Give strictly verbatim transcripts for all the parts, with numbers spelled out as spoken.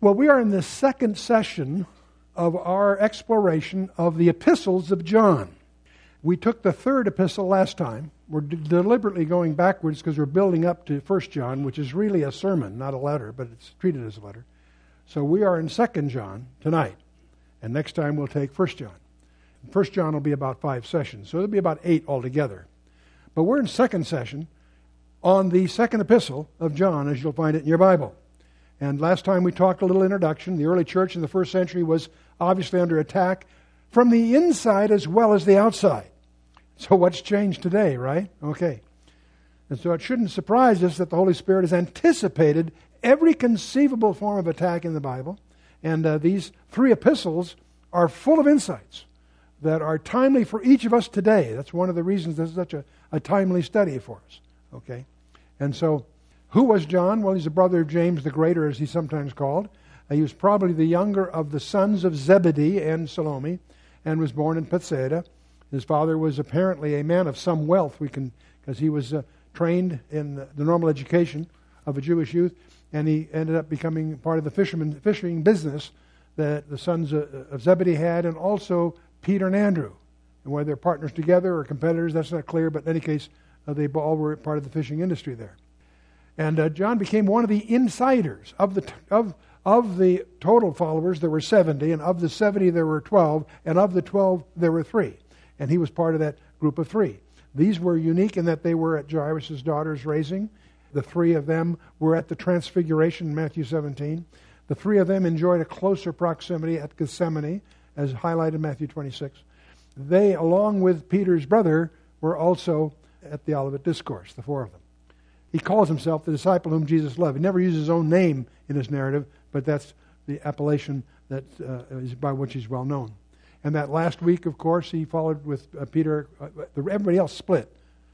Well, we are in the second session of our exploration of the epistles of John. We took the third epistle last time. We're d- deliberately going backwards because we're building up to First John, which is really a sermon, not a letter, but it's treated as a letter. So we are in Second John tonight, and next time we'll take First John. First John will be about five sessions, so there'll be about eight altogether. But we're in second session on the second epistle of John, as you'll find it in your Bible. And last time we talked a little introduction. The early church in the first century was obviously under attack from the inside as well as the outside. So what's changed today, right? Okay. And so it shouldn't surprise us that the Holy Spirit has anticipated every conceivable form of attack in the Bible. And uh, these three epistles are full of insights that are timely for each of us today. That's one of the reasons this is such a, a timely study for us. Okay. And so, who was John? Well, he's a brother of James the Greater, as he's sometimes called. Uh, he was probably the younger of the sons of Zebedee and Salome, and was born in Bethsaida. His father was apparently a man of some wealth, we can, because he was uh, trained in the normal education of a Jewish youth, and he ended up becoming part of the fisherman fishing business that the sons of, of Zebedee had, and also Peter and Andrew. And whether they're partners together or competitors, that's not clear, but in any case, uh, they all were part of the fishing industry there. And uh, John became one of the insiders of the t- of of the total followers. There were seventy, and of the seventy there were twelve, and of the twelve there were three. And he was part of that group of three. These were unique in that they were at Jairus' daughter's raising. The three of them were at the Transfiguration in Matthew seventeen. The three of them enjoyed a closer proximity at Gethsemane, as highlighted in Matthew twenty-six. They, along with Peter's brother, were also at the Olivet Discourse, the four of them. He calls himself the disciple whom Jesus loved. He never uses his own name in his narrative, but that's the appellation that uh, is by which he's well known. And that last week, of course, he followed with uh, Peter. Uh, everybody else split,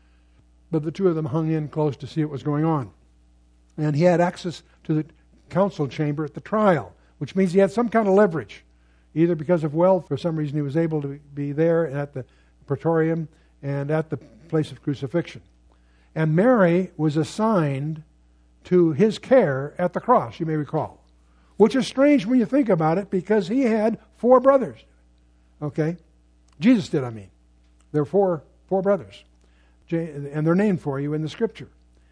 but the two of them hung in close to see what was going on. And he had access to the council chamber at the trial, which means he had some kind of leverage, either because of wealth. For some reason, he was able to be there at the praetorium and at the place of crucifixion. And Mary was assigned to his care at the cross, you may recall. Which is strange when you think about it, because he had four brothers. Okay? Jesus did, I mean. There are four, four brothers. And they're named for you in the Scripture.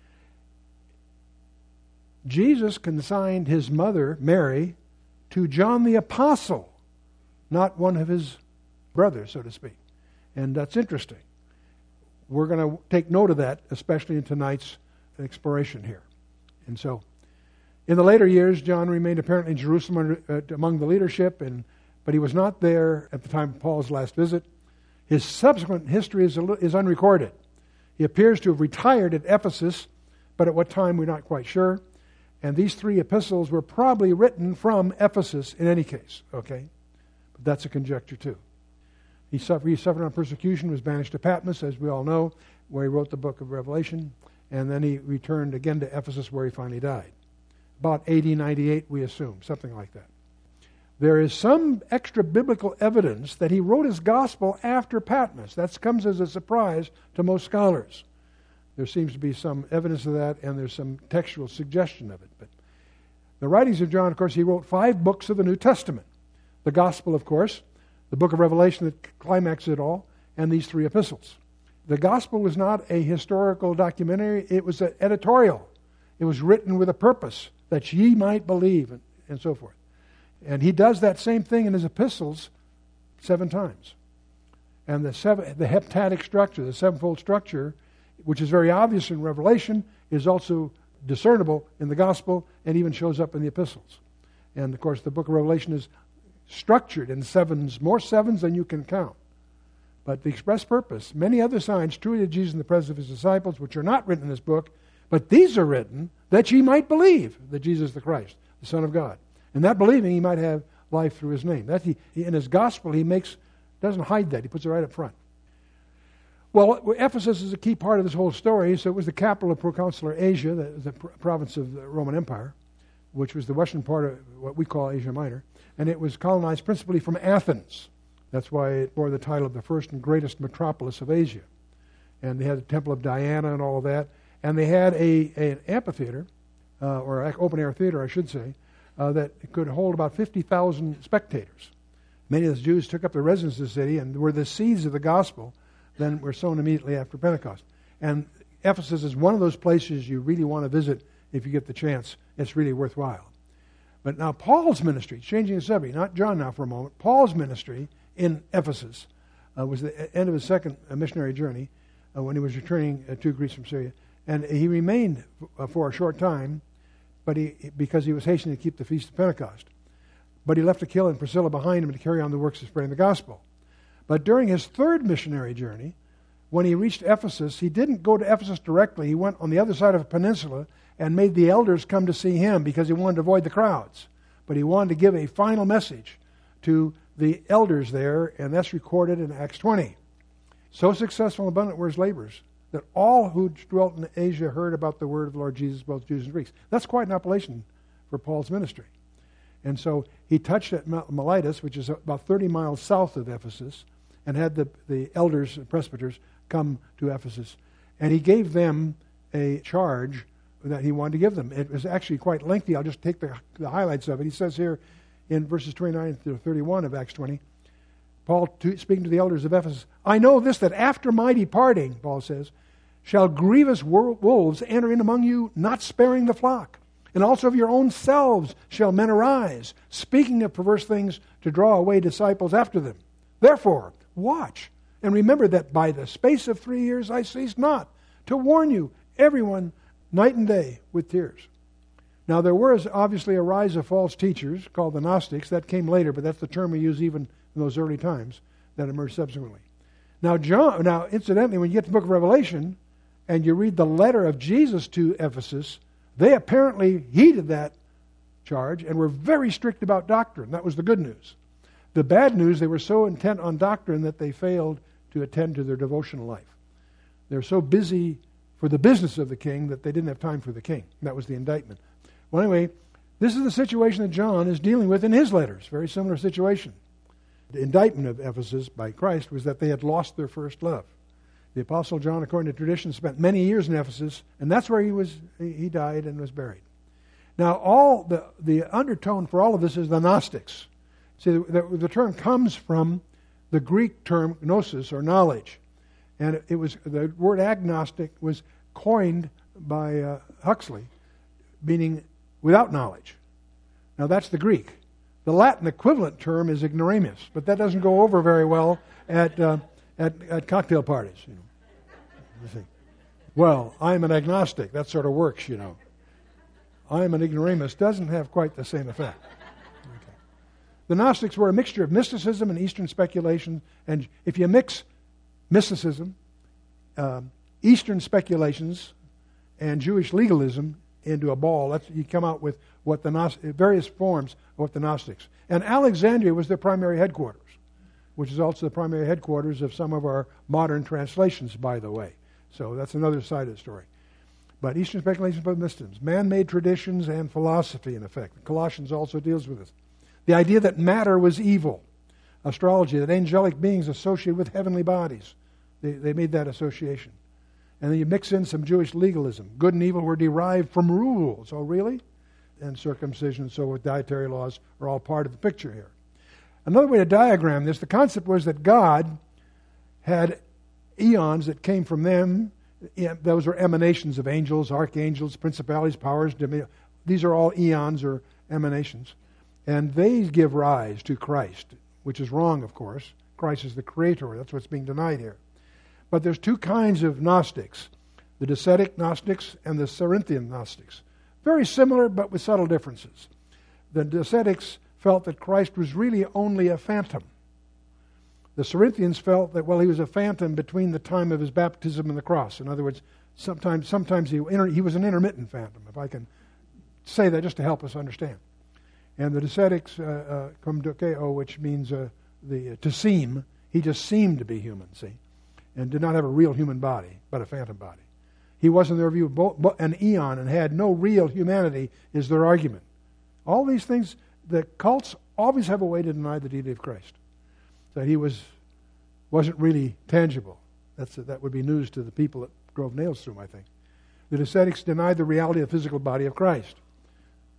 Jesus consigned his mother, Mary, to John the Apostle, not one of his brothers, so to speak. And that's interesting. We're going to take note of that, especially in tonight's exploration here. And so, in the later years, John remained apparently in Jerusalem under, uh, among the leadership, and but he was not there at the time of Paul's last visit. His subsequent history is, is unrecorded. He appears to have retired at Ephesus, but at what time we're not quite sure. And these three epistles were probably written from Ephesus in any case. Okay, but that's a conjecture too. He suffered, he suffered on persecution, was banished to Patmos, as we all know, where he wrote the book of Revelation, and then he returned again to Ephesus, where he finally died. About A D ninety-eight, we assume, something like that. There is some extra biblical evidence that he wrote his gospel after Patmos. That comes as a surprise to most scholars. There seems to be some evidence of that, and there's some textual suggestion of it. But the writings of John, of course, he wrote five books of the New Testament. The gospel, of course, the book of Revelation that climaxes it all, and these three epistles. The gospel was not a historical documentary. It was an editorial. It was written with a purpose, that ye might believe, and, and so forth. And he does that same thing in his epistles seven times. And the seven, the heptadic structure, the sevenfold structure, which is very obvious in Revelation, is also discernible in the gospel and even shows up in the epistles. And, of course, the book of Revelation is structured in sevens, more sevens than you can count. But the express purpose, many other signs truly did Jesus in the presence of his disciples, which are not written in this book, but these are written that ye might believe that Jesus is the Christ, the Son of God. And that believing, he might have life through his name. That he, he in his gospel, he makes doesn't hide that. He puts it right up front. Well, Ephesus is a key part of this whole story. So it was the capital of proconsular Asia, the, the province of the Roman Empire, which was the western part of what we call Asia Minor. And it was colonized principally from Athens. That's why it bore the title of the first and greatest metropolis of Asia. And they had the Temple of Diana and all of that. And they had a, a an amphitheater, uh, or an open-air theater, I should say, uh, that could hold about fifty thousand spectators. Many of the Jews took up their residence in the city and were the seeds of the gospel, then were sown immediately after Pentecost. And Ephesus is one of those places you really want to visit if you get the chance. It's really worthwhile. But now Paul's ministry, changing the subject, not John now for a moment, Paul's ministry in Ephesus uh, was the end of his second uh, missionary journey uh, when he was returning uh, to Greece from Syria. And he remained uh, for a short time, but he because he was hastening to keep the Feast of Pentecost. But he left Aquila and Priscilla behind him to carry on the works of spreading the gospel. But during his third missionary journey, when he reached Ephesus, he didn't go to Ephesus directly. He went on the other side of a peninsula and made the elders come to see him because he wanted to avoid the crowds. But he wanted to give a final message to the elders there, and that's recorded in Acts twenty. So successful and abundant were his labors that all who dwelt in Asia heard about the word of the Lord Jesus, both Jews and Greeks. That's quite an appellation for Paul's ministry. And so he touched at Miletus, which is about thirty miles south of Ephesus, and had the, the elders and presbyters come to Ephesus. And he gave them a charge that he wanted to give them. It was actually quite lengthy. I'll just take the, the highlights of it. He says here in verses twenty-nine to thirty-one of Acts twenty, Paul to, speaking to the elders of Ephesus, I know this, that after my departing, Paul says, shall grievous wolves enter in among you, not sparing the flock. And also of your own selves shall men arise, speaking of perverse things to draw away disciples after them. Therefore, watch, and remember that by the space of three years I ceased not to warn you, everyone, night and day, with tears. Now there was obviously a rise of false teachers called the Gnostics. That came later, but that's the term we use even in those early times that emerged subsequently. Now, John. Now, incidentally, when you get to the book of Revelation and you read the letter of Jesus to Ephesus, they apparently heeded that charge and were very strict about doctrine. That was the good news. The bad news, they were so intent on doctrine that they failed to attend to their devotional life. They were so busy for the business of the king that they didn't have time for the king. That was the indictment. Well, anyway, this is the situation that John is dealing with in his letters. Very similar situation. The indictment of Ephesus by Christ was that they had lost their first love. The Apostle John, according to tradition, spent many years in Ephesus, and that's where he was. He died and was buried. Now, all the, the undertone for all of this is the Gnostics. See, the, the term comes from the Greek term gnosis, or knowledge. And it, it was the word agnostic was coined by uh, Huxley, meaning without knowledge. Now, that's the Greek. The Latin equivalent term is ignoramus, but that doesn't go over very well at uh, at, at cocktail parties. You know, you see. Well, I'm an agnostic. That sort of works, you know. I'm an ignoramus doesn't have quite the same effect. Okay. The Gnostics were a mixture of mysticism and Eastern speculation, and if you mix mysticism, um, Eastern speculations, and Jewish legalism into a ball, that's, you come out with what the Gnost- various forms of what the Gnostics. And Alexandria was their primary headquarters, which is also the primary headquarters of some of our modern translations, by the way. So that's another side of the story. But Eastern speculations about mysticism, man-made traditions and philosophy, in effect. Colossians also deals with this. The idea that matter was evil. Astrology, that angelic beings associated with heavenly bodies. They, they made that association. And then you mix in some Jewish legalism. Good and evil were derived from rules. Oh, really? And circumcision, so with dietary laws, are all part of the picture here. Another way to diagram this, the concept was that God had eons that came from them. Those were emanations of angels, archangels, principalities, powers. These are all eons or emanations. And they give rise to Christ, which is wrong, of course. Christ is the creator. That's what's being denied here. But there's two kinds of Gnostics, the Docetic Gnostics and the Cerinthian Gnostics. Very similar, but with subtle differences. The Docetics felt that Christ was really only a phantom. The Cerinthians felt that, well, he was a phantom between the time of his baptism and the cross. In other words, sometimes sometimes he, he was an intermittent phantom, if I can say that just to help us understand. And the Docetics, uh, uh, come dokeo, which means uh, the uh, to seem, he just seemed to be human, see, and did not have a real human body, but a phantom body. He was, in their view, bo- bo- an eon and had no real humanity, is their argument. All these things, the cults always have a way to deny the deity of Christ. That he was, wasn't really tangible. That's That would be news to the people that drove nails through him, I think. The Docetics denied the reality of the physical body of Christ.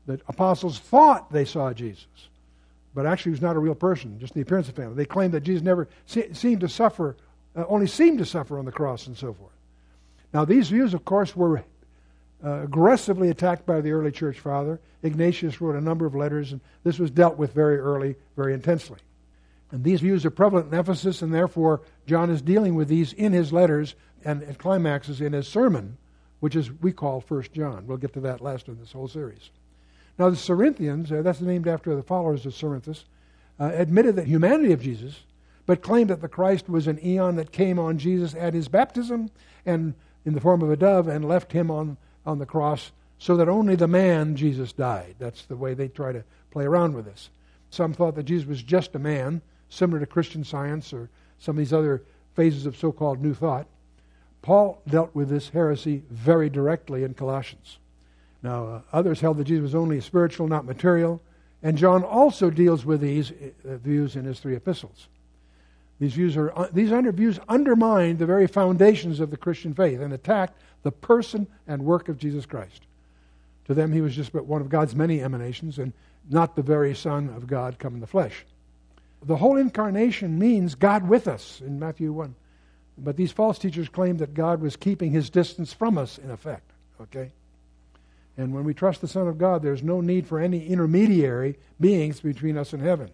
The apostles thought they saw Jesus, but actually he was not a real person, just the appearance of family. They claimed that Jesus never se- seemed to suffer, uh, only seemed to suffer on the cross and so forth. Now these views, of course, were uh, aggressively attacked by the early church father. Ignatius wrote a number of letters, and this was dealt with very early, very intensely. And these views are prevalent in Ephesus, and therefore John is dealing with these in his letters and, and climaxes in his sermon, which is we call First John. We'll get to that last in this whole series. Now the Cerinthians, uh, that's named after the followers of Cerinthus, uh, admitted the humanity of Jesus, but claimed that the Christ was an eon that came on Jesus at his baptism and in the form of a dove and left him on, on the cross so that only the man Jesus died. That's the way they try to play around with this. Some thought that Jesus was just a man, similar to Christian Science or some of these other phases of so-called New Thought. Paul dealt with this heresy very directly in Colossians. Now, uh, others held that Jesus was only spiritual, not material, and John also deals with these uh, views in his three epistles. These views are uh, these under views undermine the very foundations of the Christian faith and attack the person and work of Jesus Christ. To them, he was just but one of God's many emanations and not the very Son of God come in the flesh. The whole incarnation means God with us in Matthew one. But these false teachers claim that God was keeping his distance from us, in effect. Okay? And when we trust the Son of God, there's no need for any intermediary beings between us and heaven.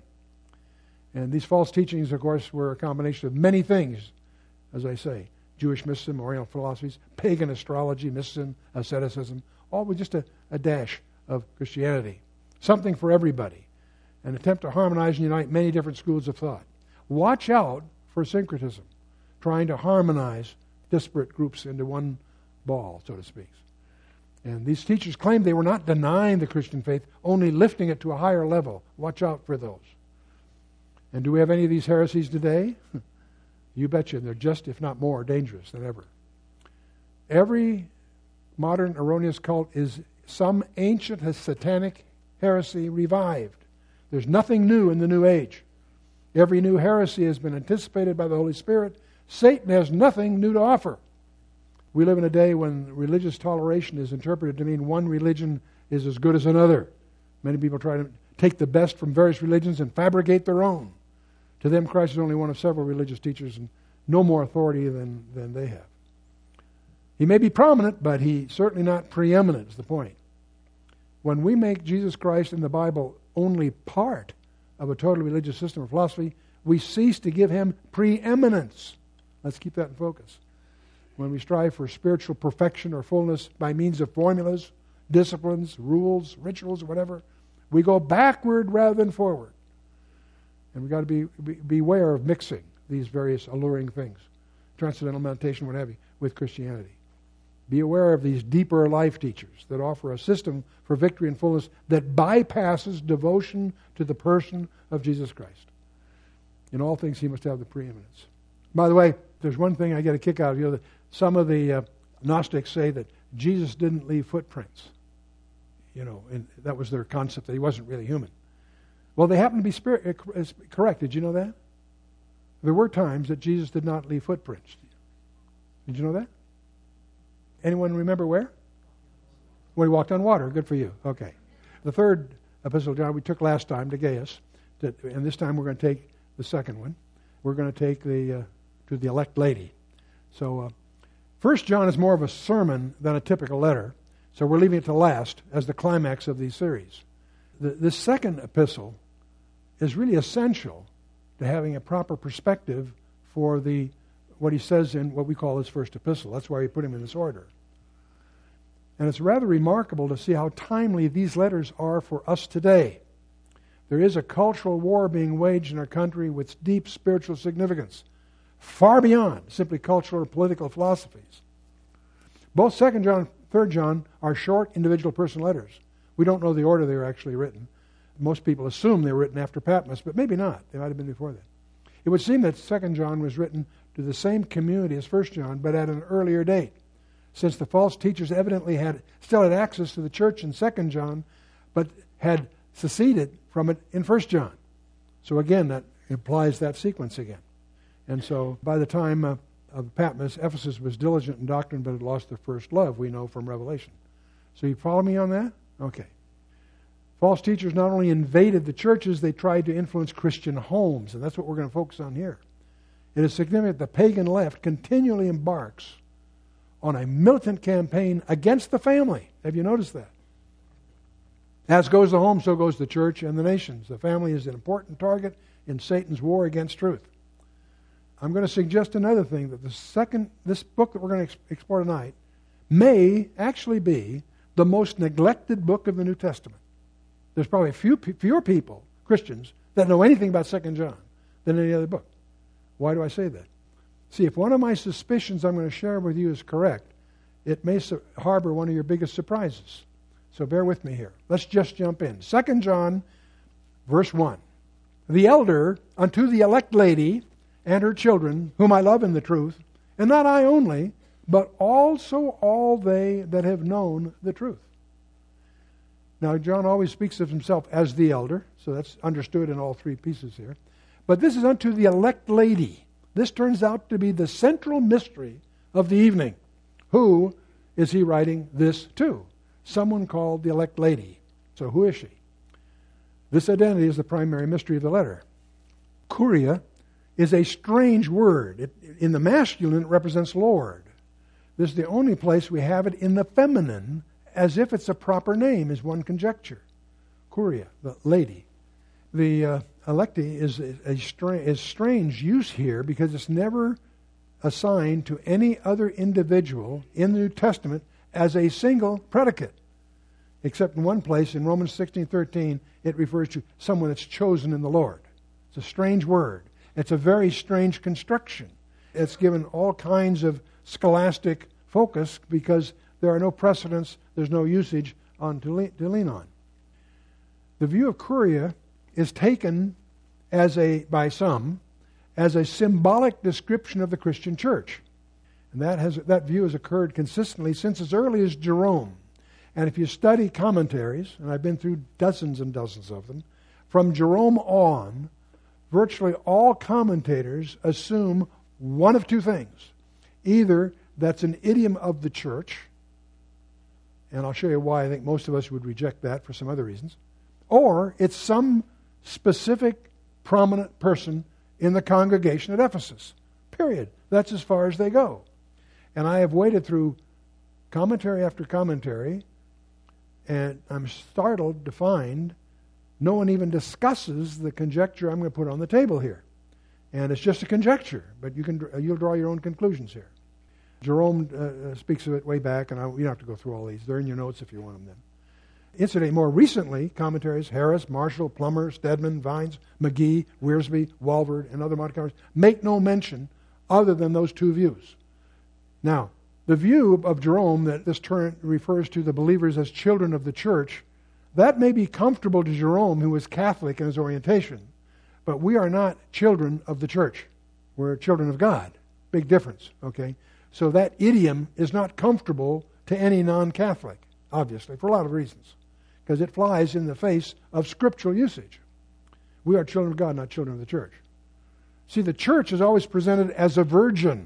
And these false teachings, of course, were a combination of many things, as I say. Jewish mysticism, Oriental philosophies, pagan astrology, mysticism, asceticism, all with just a, a dash of Christianity. Something for everybody. An attempt to harmonize and unite many different schools of thought. Watch out for syncretism, trying to harmonize disparate groups into one ball, so to speak. And these teachers claimed they were not denying the Christian faith, only lifting it to a higher level. Watch out for those. And do we have any of these heresies today? You betcha. They're just, if not more, dangerous than ever. Every modern erroneous cult is some ancient satanic heresy revived. There's nothing new in the new age. Every new heresy has been anticipated by the Holy Spirit. Satan has nothing new to offer. We live in a day when religious toleration is interpreted to mean one religion is as good as another. Many people try to take the best from various religions and fabricate their own. To them, Christ is only one of several religious teachers and no more authority than, than they have. He may be prominent, but he's certainly not preeminent, is the point. When we make Jesus Christ in the Bible only part of a total religious system or philosophy, we cease to give him preeminence. Let's keep that in focus. When we strive for spiritual perfection or fullness by means of formulas, disciplines, rules, rituals, or whatever, we go backward rather than forward. And we've got to be, be beware of mixing these various alluring things, transcendental meditation, what have you, with Christianity. Be aware of these deeper life teachers that offer a system for victory and fullness that bypasses devotion to the person of Jesus Christ. In all things, he must have the preeminence. By the way, there's one thing I get a kick out of. You know, that some of the uh, Gnostics say that Jesus didn't leave footprints. You know, and that was their concept, that he wasn't really human. Well, they happen to be spirit, uh, correct. Did you know that? There were times that Jesus did not leave footprints. Did you know that? Anyone remember where? When he walked on water. Good for you. Okay. The third epistle of John we took last time to Gaius, to, and this time we're going to take the second one. We're going to take the uh, to the elect lady. So, uh, First John is more of a sermon than a typical letter, so we're leaving it to last as the climax of these series. The, this second epistle is really essential to having a proper perspective for the what he says in what we call his first epistle. That's why we put him in this order. And it's rather remarkable to see how timely these letters are for us today. There is a cultural war being waged in our country with deep spiritual significance, far beyond simply cultural or political philosophies. Both Second John and Third John are short individual person letters. We don't know the order they were actually written. Most people assume they were written after Patmos, but maybe not. They might have been before that. It would seem that Second John was written to the same community as First John, but at an earlier date, since the false teachers evidently had still had access to the church in Second John, but had seceded from it in First John. So again, that implies that sequence again. And so by the time uh, of Patmos, Ephesus was diligent in doctrine, but had lost their first love, we know from Revelation. So you follow me on that? Okay. False teachers not only invaded the churches, they tried to influence Christian homes, and that's what we're going to focus on here. It is significant the pagan left continually embarks on a militant campaign against the family. Have you noticed that? As goes the home, so goes the church and the nations. The family is an important target in Satan's war against truth. I'm going to suggest another thing, that the second, this book that we're going to explore tonight may actually be the most neglected book of the New Testament. There's probably few, fewer people, Christians, that know anything about Second John than any other book. Why do I say that? See, if one of my suspicions I'm going to share with you is correct, it may su- harbor one of your biggest surprises. So bear with me here. Let's just jump in. Second John, verse one. The elder unto the elect lady and her children, whom I love in the truth, and not I only, but also all they that have known the truth. Now, John always speaks of himself as the elder, so that's understood in all three pieces here. But this is unto the elect lady. This turns out to be the central mystery of the evening. Who is he writing this to? Someone called the elect lady. So who is she? This identity is the primary mystery of the letter. Kuria is a strange word. It, in the masculine, it represents Lord. This is the only place we have it in the feminine, as if it's a proper name, is one conjecture. Kuria, the lady. The uh, electi is a, a stra- is strange use here because it's never assigned to any other individual in the New Testament as a single predicate. Except in one place, in Romans sixteen thirteen, it refers to someone that's chosen in the Lord. It's a strange word. It's a very strange construction. It's given all kinds of scholastic focus because there are no precedents, there's no usage on to lean, to lean on. The view of Kuria is taken as a by some as a symbolic description of the Christian church. And that has that view has occurred consistently since as early as Jerome. And if you study commentaries, and I've been through dozens and dozens of them, from Jerome on, virtually all commentators assume one of two things. Either that's an idiom of the church, and I'll show you why I think most of us would reject that for some other reasons, or it's some specific prominent person in the congregation at Ephesus. Period. That's as far as they go. And I have waded through commentary after commentary, and I'm startled to find no one even discusses the conjecture I'm going to put on the table here. And it's just a conjecture, but you can you'll draw your own conclusions here. Jerome uh, speaks of it way back, and I, you don't have to go through all these. They're in your notes if you want them then. Incidentally, more recently, commentaries, Harris, Marshall, Plummer, Stedman, Vines, McGee, Wiersbe, Walvoord, and other modern commentaries make no mention other than those two views. Now, the view of Jerome that this term refers to the believers as children of the church, that may be comfortable to Jerome, who was Catholic in his orientation, but we are not children of the church. We're children of God. Big difference, okay? So that idiom is not comfortable to any non-Catholic, obviously, for a lot of reasons, because it flies in the face of scriptural usage. We are children of God, not children of the church. See, the church is always presented as a virgin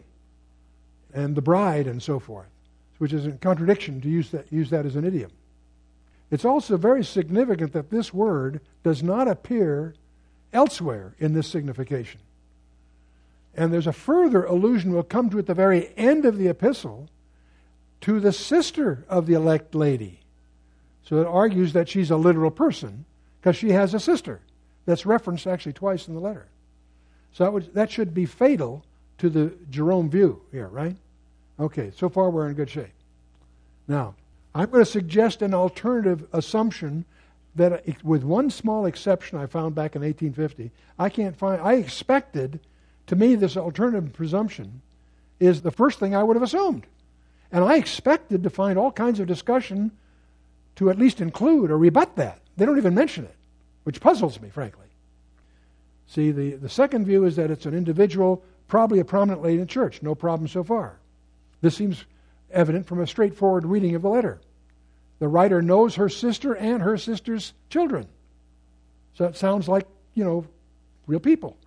and the bride and so forth, which is in contradiction to use that, use that as an idiom. It's also very significant that this word does not appear elsewhere in this signification. And there's a further allusion we'll come to at the very end of the epistle to the sister of the elect lady. So it argues that she's a literal person because she has a sister that's referenced actually twice in the letter. So that, would, that should be fatal to the Jerome view here, right? Okay, so far we're in good shape. Now, I'm going to suggest an alternative assumption that, with one small exception I found back in eighteen fifty, I can't find. I expected, to me, this alternative presumption is the first thing I would have assumed. And I expected to find all kinds of discussion to at least include or rebut that. They don't even mention it, which puzzles me, frankly. See, the, the second view is that it's an individual, probably a prominent lady in the church. No problem so far. This seems evident from a straightforward reading of the letter. The writer knows her sister and her sister's children. So it sounds like, you know, real people.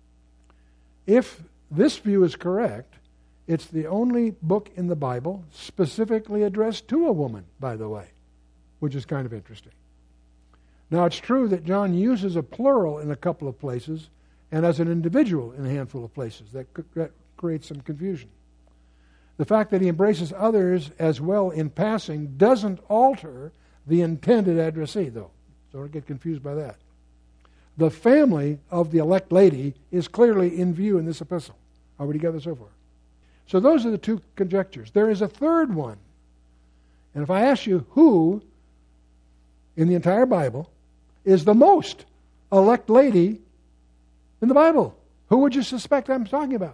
If this view is correct, it's the only book in the Bible specifically addressed to a woman, by the way, which is kind of interesting. Now, it's true that John uses a plural in a couple of places and as an individual in a handful of places. That, that creates some confusion. The fact that he embraces others as well in passing doesn't alter the intended addressee, though. So don't get confused by that. The family of the elect lady is clearly in view in this epistle. Are we together so far? So those are the two conjectures. There is a third one. And if I ask you who in the entire Bible is the most elect lady in the Bible, who would you suspect I'm talking about?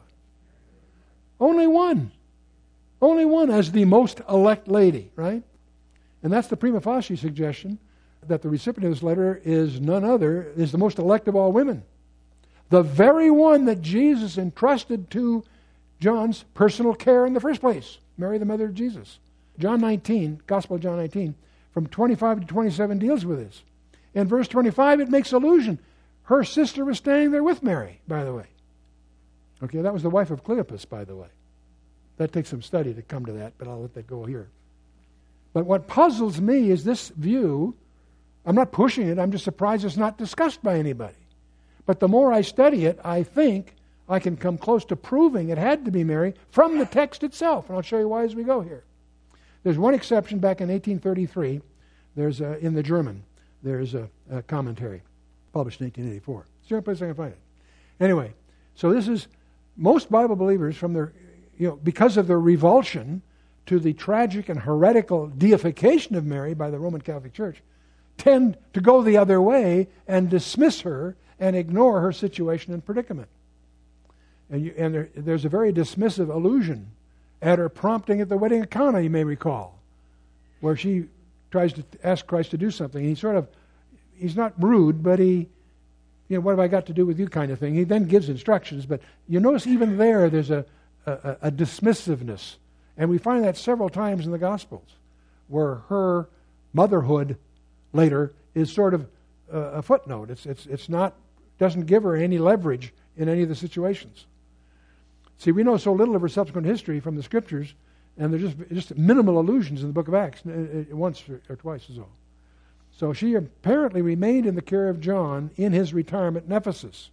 Only one. Only one as the most elect lady, right? And that's the prima facie suggestion that the recipient of this letter is none other, is the most elect of all women. The very one that Jesus entrusted to John's personal care in the first place, Mary, the mother of Jesus. John nineteen, Gospel of John nineteen, from twenty-five to twenty-seven deals with this. In verse twenty-five, it makes allusion. Her sister was standing there with Mary, by the way. Okay, that was the wife of Cleopas, by the way. That takes some study to come to that, but I'll let that go here. But what puzzles me is this view. I'm not pushing it. I'm just surprised it's not discussed by anybody. But the more I study it, I think I can come close to proving it had to be Mary from the text itself. And I'll show you why as we go here. There's one exception back in eighteen thirty-three. There's a, in the German, there's a, a commentary published in eighteen eighty-four. It's the only place I can find it. Anyway, so this is most Bible believers from their, you know, because of their revulsion to the tragic and heretical deification of Mary by the Roman Catholic Church, tend to go the other way and dismiss her and ignore her situation and predicament. And, you, and there, there's a very dismissive allusion at her prompting at the wedding of Cana, you may recall, where she tries to ask Christ to do something. He sort of, he's not rude, but he, you know, what have I got to do with you kind of thing. He then gives instructions, but you notice even there, there's a, a, a dismissiveness. And we find that several times in the Gospels, where her motherhood later is sort of uh, a footnote. It's it's it's not doesn't give her any leverage in any of the situations. See, we know so little of her subsequent history from the Scriptures, and there's just just minimal allusions in the Book of Acts, once or twice is all. So she apparently remained in the care of John in his retirement in Ephesus.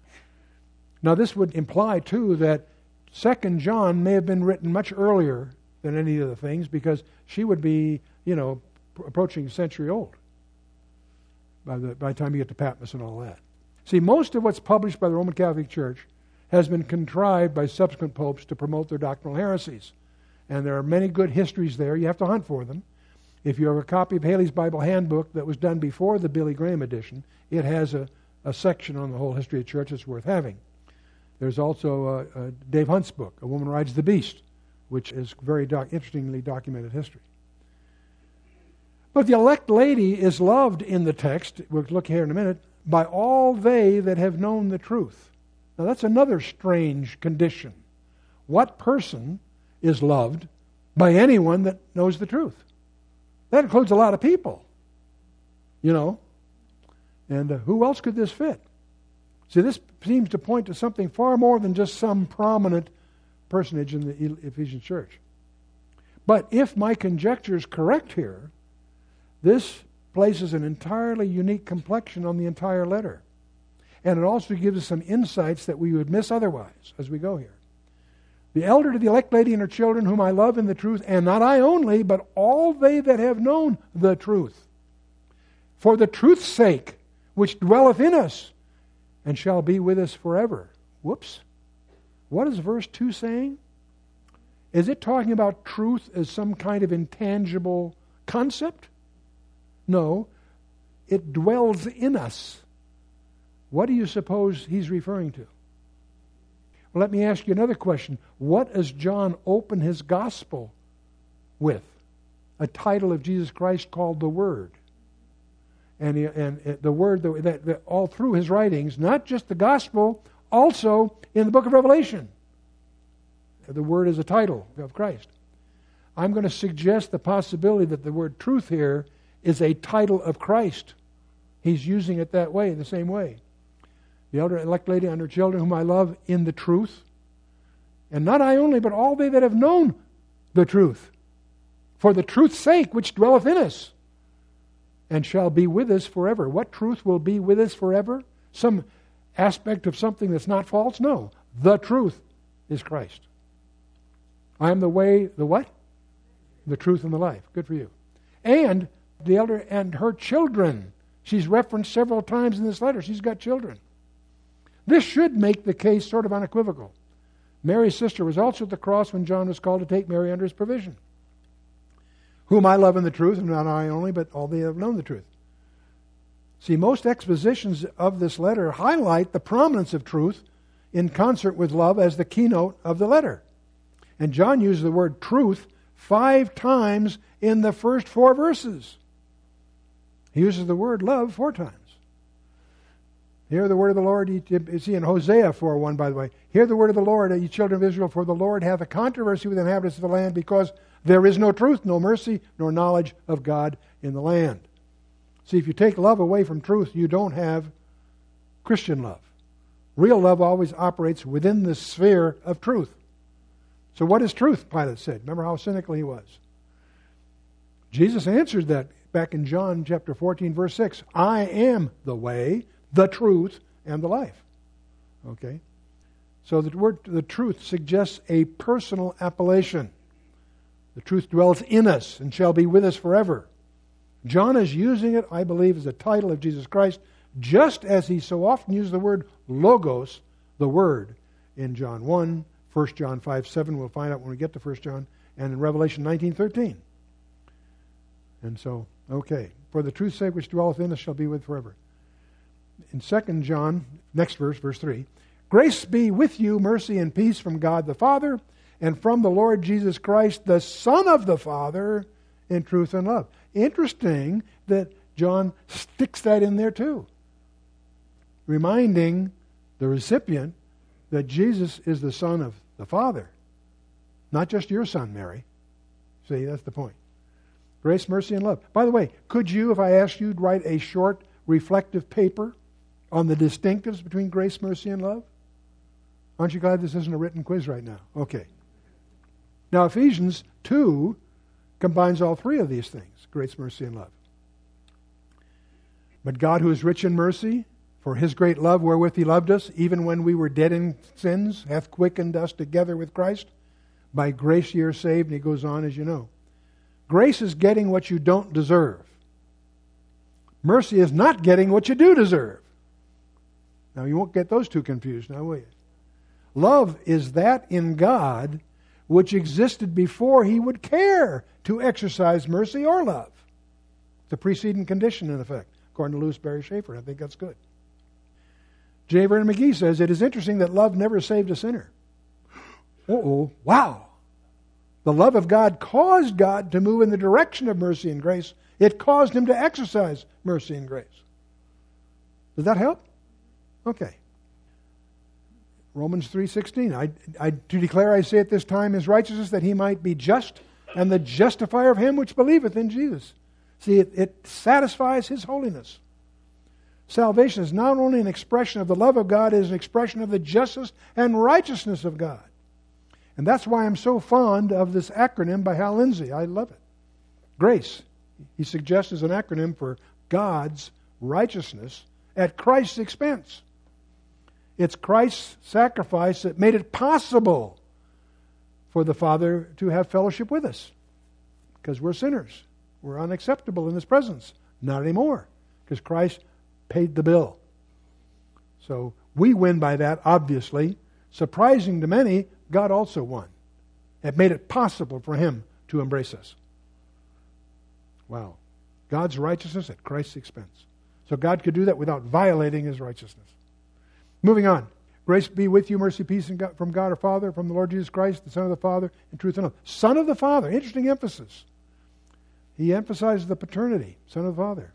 Now, this would imply too that Second John may have been written much earlier than any of the things, because she would be, you know, approaching a century old by the by the time you get to Patmos and all that. See, most of what's published by the Roman Catholic Church has been contrived by subsequent popes to promote their doctrinal heresies. And there are many good histories there. You have to hunt for them. If you have a copy of Haley's Bible Handbook that was done before the Billy Graham edition, it has a, a section on the whole history of the church that's worth having. There's also uh, uh, Dave Hunt's book, A Woman Rides the Beast, which is very doc- interestingly documented history. But the elect lady is loved in the text, we'll look here in a minute, by all they that have known the truth. Now that's another strange condition. What person is loved by anyone that knows the truth? That includes a lot of people, you know. And uh, who else could this fit? See, this seems to point to something far more than just some prominent personage in the Ephesian church. But if my conjecture is correct here, this places an entirely unique complexion on the entire letter. And it also gives us some insights that we would miss otherwise as we go here. The elder to the elect lady and her children, whom I love in the truth, and not I only, but all they that have known the truth, for the truth's sake, which dwelleth in us, and shall be with us forever. Whoops. What is verse two saying? Is it talking about truth as some kind of intangible concept? No. It dwells in us. What do you suppose he's referring to? Well, let me ask you another question. What does John open his gospel with? A title of Jesus Christ called the Word. And, he, and the Word that, that, that all through his writings, not just the gospel, also in the book of Revelation. The Word is a title of Christ. I'm going to suggest the possibility that the word truth here is a title of Christ. He's using it that way, the same way. The elder elect lady and her children, whom I love in the truth. And not I only, but all they that have known the truth. For the truth's sake, which dwelleth in us. and shall be with us forever. What truth will be with us forever? Some aspect of something that's not false? No. The truth is Christ. I am the way, the what? The truth and the life. Good for you. And the elder and her children. She's referenced several times in this letter. She's got children. This should make the case sort of unequivocal. Mary's sister was also at the cross when John was called to take Mary under his provision. Whom I love in the truth, and not I only, but all they have known the truth. See, most expositions of this letter highlight the prominence of truth in concert with love as the keynote of the letter. And John uses the word truth five times in the first four verses. He uses the word love four times. Hear the word of the Lord, you see in Hosea four one, by the way. Hear the word of the Lord, ye children of Israel, for the Lord hath a controversy with the inhabitants of the land, because there is no truth, no mercy, nor knowledge of God in the land. See, if you take love away from truth, you don't have Christian love. Real love always operates within the sphere of truth. So what is truth, Pilate said. Remember how cynical he was. Jesus answered that back in John chapter fourteen, verse six. I am the way, the truth, and the life. Okay? So the word the truth suggests a personal appellation. The truth dwells in us and shall be with us forever. John is using it, I believe, as a title of Jesus Christ, just as he so often used the word logos, the word, in John one, First John five seven, we'll find out when we get to First John, and in Revelation nineteen thirteen. And so, okay. For the truth's sake which dwelleth in us shall be with forever. In Second John, next verse, verse three, grace be with you, mercy and peace from God the Father, and from the Lord Jesus Christ, the Son of the Father, in truth and love. Interesting that John sticks that in there too, reminding the recipient that Jesus is the Son of the Father, not just your son, Mary. See, that's the point. Grace, mercy, and love. By the way, could you, if I asked you to write a short reflective paper on the distinctives between grace, mercy, and love? Aren't you glad this isn't a written quiz right now? Okay. Now, Ephesians two combines all three of these things, grace, mercy, and love. But God, who is rich in mercy, for his great love wherewith he loved us, even when we were dead in sins, hath quickened us together with Christ. By grace ye are saved, and he goes on, as you know. Grace is getting what you don't deserve. Mercy is not getting what you do deserve. Now, you won't get those two confused now, will you? Love is that in God which existed before he would care to exercise mercy or love. The preceding condition, in effect, according to Louis Barry Schaeffer. I think that's good. J. Vernon McGee says, it is interesting that love never saved a sinner. Uh-oh, wow. The love of God caused God to move in the direction of mercy and grace. It caused him to exercise mercy and grace. Does that help? Okay. Romans three sixteen. I, I, to declare, I say at this time, his righteousness, that he might be just, and the justifier of him which believeth in Jesus. See, it, it satisfies his holiness. Salvation is not only an expression of the love of God, it is an expression of the justice and righteousness of God. And that's why I'm so fond of this acronym by Hal Lindsey. I love it. GRACE, he suggests, is an acronym for God's righteousness at Christ's expense. It's Christ's sacrifice that made it possible for the Father to have fellowship with us. Because we're sinners. We're unacceptable in His presence. Not anymore. Because Christ paid the bill. So we win by that, obviously. Surprising to many, God also won. It made it possible for Him to embrace us. Wow. God's righteousness at Christ's expense. So God could do that without violating His righteousness. Moving on. Grace be with you, mercy, peace from God our Father, from the Lord Jesus Christ, the Son of the Father, in truth and love. Son of the Father. Interesting emphasis. He emphasizes the paternity. Son of the Father.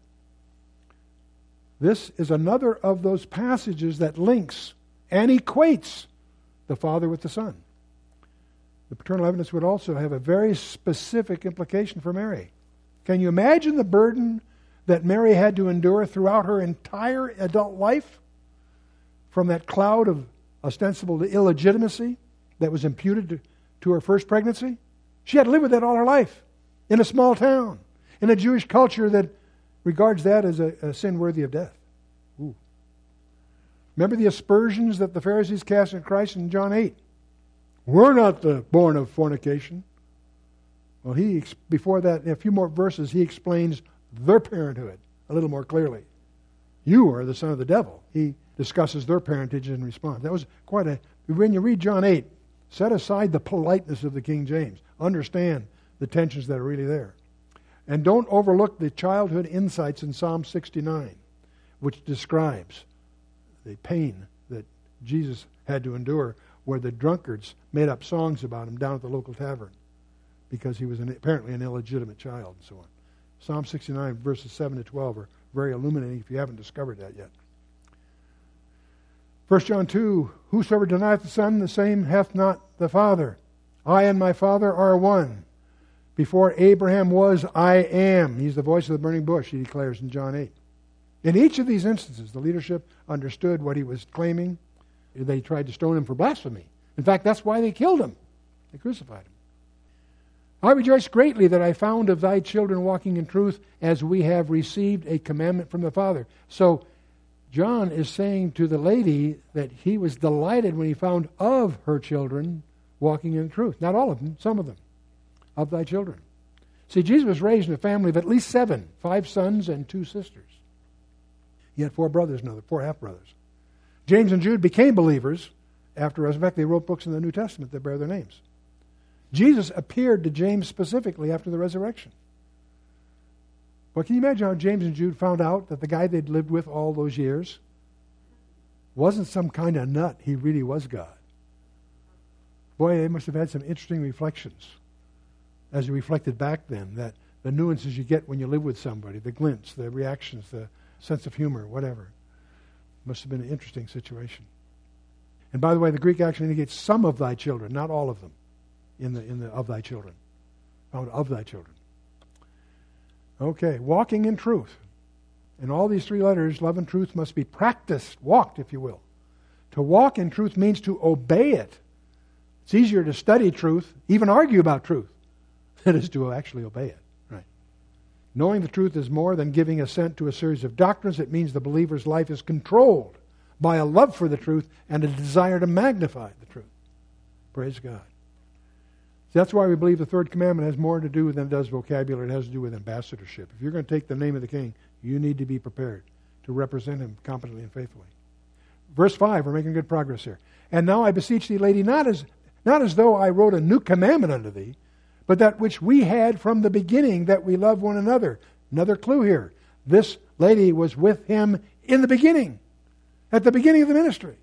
This is another of those passages that links and equates the Father with the Son. The paternal evidence would also have a very specific implication for Mary. Can you imagine the burden that Mary had to endure throughout her entire adult life? From that cloud of ostensible illegitimacy that was imputed to, to her first pregnancy? She had to live with that all her life. In a small town. In a Jewish culture that regards that as a, a sin worthy of death. Ooh. Remember the aspersions that the Pharisees cast at Christ in John eight? We're not the born of fornication. Well, he before that, in a few more verses, he explains their parenthood a little more clearly. You are the son of the devil. He discusses their parentage in response. That was quite a... When you read John eight, set aside the politeness of the King James. Understand the tensions that are really there. And don't overlook the childhood insights in Psalm sixty-nine, which describes the pain that Jesus had to endure, where the drunkards made up songs about him down at the local tavern because he was an, apparently an illegitimate child and so on. Psalm sixty-nine, verses seven to twelve are very illuminating if you haven't discovered that yet. First John two, whosoever denieth the Son, the same hath not the Father. I and my Father are one. Before Abraham was, I am. He's the voice of the burning bush, he declares in John eight. In each of these instances, the leadership understood what he was claiming. They tried to stone him for blasphemy. In fact, that's why they killed him. They crucified him. I rejoice greatly that I found of thy children walking in truth, as we have received a commandment from the Father. So John is saying to the lady that he was delighted when he found of her children walking in truth. Not all of them, some of them. Of thy children. See, Jesus was raised in a family of at least seven, five sons and two sisters. He had four brothers and other, four half-brothers. James and Jude became believers after resurrection. In fact, they wrote books in the New Testament that bear their names. Jesus appeared to James specifically after the resurrection. Well, can you imagine how James and Jude found out that the guy they'd lived with all those years wasn't some kind of nut? He really was God. Boy, they must have had some interesting reflections as you reflected back then, that the nuances you get when you live with somebody, the glints, the reactions, the sense of humor, whatever. Must have been an interesting situation. And by the way, the Greek actually indicates some of thy children, not all of them, in the in the of thy children. Found of thy children. Okay, walking in truth. In all these three letters, love and truth must be practiced, walked, if you will. To walk in truth means to obey it. It's easier to study truth, even argue about truth, than it is to actually obey it. Right? Knowing the truth is more than giving assent to a series of doctrines. It means the believer's life is controlled by a love for the truth and a desire to magnify the truth. Praise God. That's why we believe the third commandment has more to do than it does vocabulary. It has to do with ambassadorship. If you're going to take the name of the King, you need to be prepared to represent him competently and faithfully. Verse five, we're making good progress here. And now I beseech thee, lady, not as not as though I wrote a new commandment unto thee, but that which we had from the beginning, that we love one another. Another clue here. This lady was with him in the beginning, at the beginning of the ministry.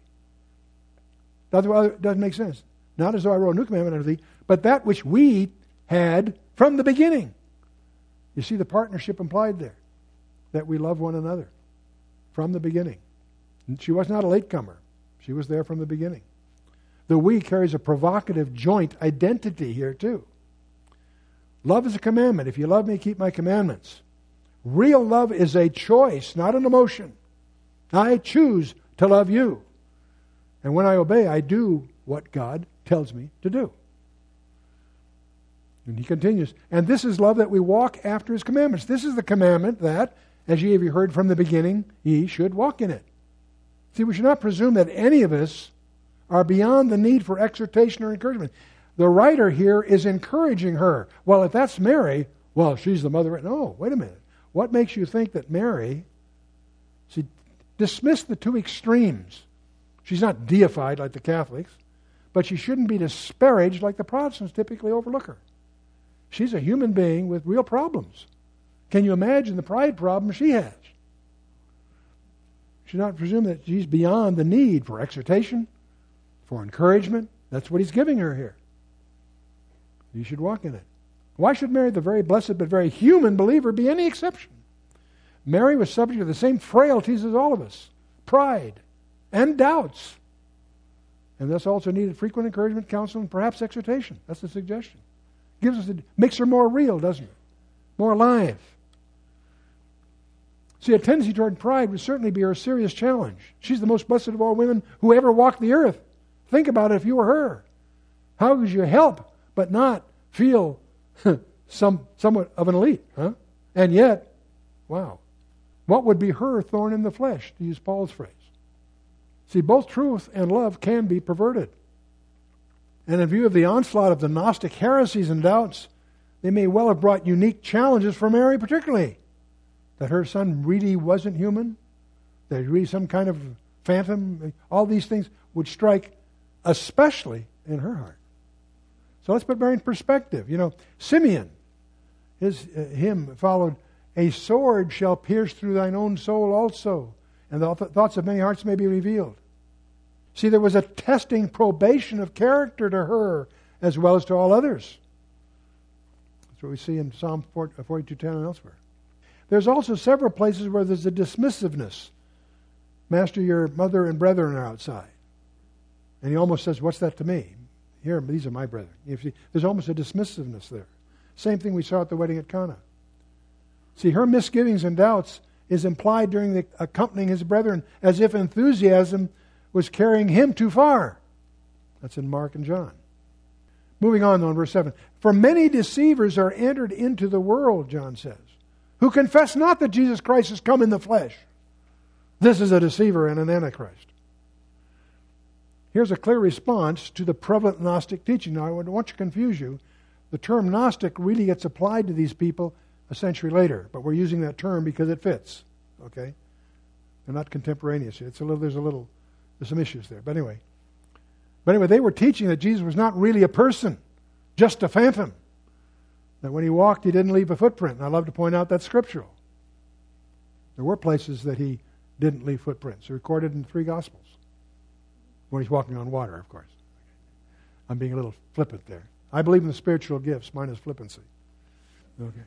That doesn't make sense. Not as though I wrote a new commandment unto thee, but that which we had from the beginning. You see the partnership implied there, that we love one another from the beginning. And she was not a latecomer. She was there from the beginning. The we carries a provocative joint identity here too. Love is a commandment. If you love me, keep my commandments. Real love is a choice, not an emotion. I choose to love you. And when I obey, I do what God tells me to do. And he continues, and this is love, that we walk after his commandments. This is the commandment that, as ye have heard from the beginning, ye should walk in it. See, we should not presume that any of us are beyond the need for exhortation or encouragement. The writer here is encouraging her. Well, if that's Mary, well, she's the mother. No, wait a minute. What makes you think that Mary, see, dismiss the two extremes. She's not deified like the Catholics, but she shouldn't be disparaged like the Protestants typically overlook her. She's a human being with real problems. Can you imagine the pride problem she has? You should not presume that she's beyond the need for exhortation, for encouragement. That's what he's giving her here. You should walk in it. Why should Mary, the very blessed but very human believer, be any exception? Mary was subject to the same frailties as all of us. Pride and doubts. And thus also needed frequent encouragement, counsel, and perhaps exhortation. That's the suggestion. Gives us a, makes her more real, doesn't it? More alive. See, a tendency toward pride would certainly be her serious challenge. She's the most blessed of all women who ever walked the earth. Think about it if you were her. How could you help but not feel some somewhat of an elite? Huh? And yet, wow, What would be her thorn in the flesh, to use Paul's phrase? See, both truth and love can be perverted. And in view of the onslaught of the Gnostic heresies and doubts, they may well have brought unique challenges for Mary particularly. That her son really wasn't human, that he really some kind of phantom, all these things would strike especially in her heart. So let's put Mary in perspective. You know, Simeon, his uh, hymn followed, "A sword shall pierce through thine own soul also, and the th- thoughts of many hearts may be revealed." See, there was a testing probation of character to her as well as to all others. That's what we see in Psalm forty-two ten and elsewhere. There's also several places where there's a dismissiveness. Master, your mother and brethren are outside. And he almost says, what's that to me? Here, these are my brethren. If you, there's almost a dismissiveness there. Same thing we saw at the wedding at Cana. See, her misgivings and doubts is implied during the accompanying his brethren, as if enthusiasm was carrying him too far. That's in Mark and John. Moving on, though, in verse seven. For many deceivers are entered into the world, John says, who confess not that Jesus Christ has come in the flesh. This is a deceiver and an antichrist. Here's a clear response to the prevalent Gnostic teaching. Now, I don't want to confuse you. The term Gnostic really gets applied to these people a century later, but we're using that term because it fits. Okay? They're not contemporaneous. It's a little, there's a little, there's some issues there. But anyway. But anyway, they were teaching that Jesus was not really a person, just a phantom. That when he walked, he didn't leave a footprint. And I love to point out that's scriptural. There were places that he didn't leave footprints. They're recorded in three Gospels. When he's walking on water, of course. I'm being a little flippant there. I believe in the spiritual gifts. Mine is flippancy. Okay.